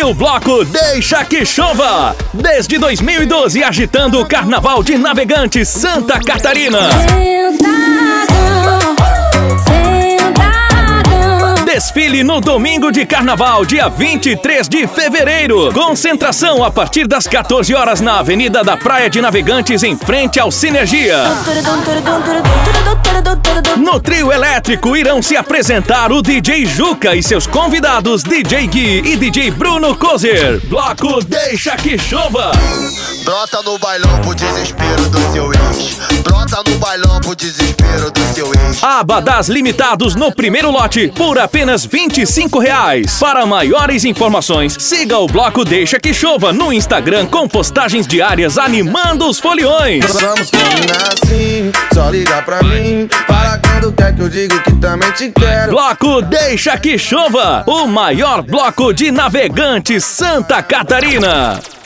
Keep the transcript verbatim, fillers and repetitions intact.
o bloco Deixa Que Chova. Desde dois mil e doze, agitando o Carnaval de Navegantes, Santa Catarina. Desfile no domingo de carnaval, dia vinte e três de fevereiro. Concentração a partir das quatorze horas na Avenida da Praia de Navegantes, em frente ao Sinergia. No trio elétrico irão se apresentar o D J Juca e seus convidados D J Gui e D J Bruno Kozer. Bloco Deixa Que Chova. Brota no bailão pro desespero do seu ex. Brota no bailão pro desespero do seu ex. Abadás limitados no primeiro lote por apenas vinte e cinco reais. Para maiores informações, siga o Bloco Deixa Que Chova no Instagram com postagens diárias animando os foliões. Vamos combinar assim, só ligar pra mim. Para quando quer que eu digo que também te quero. Bloco Deixa Que Chova, o maior bloco de Navegantes, Santa Catarina.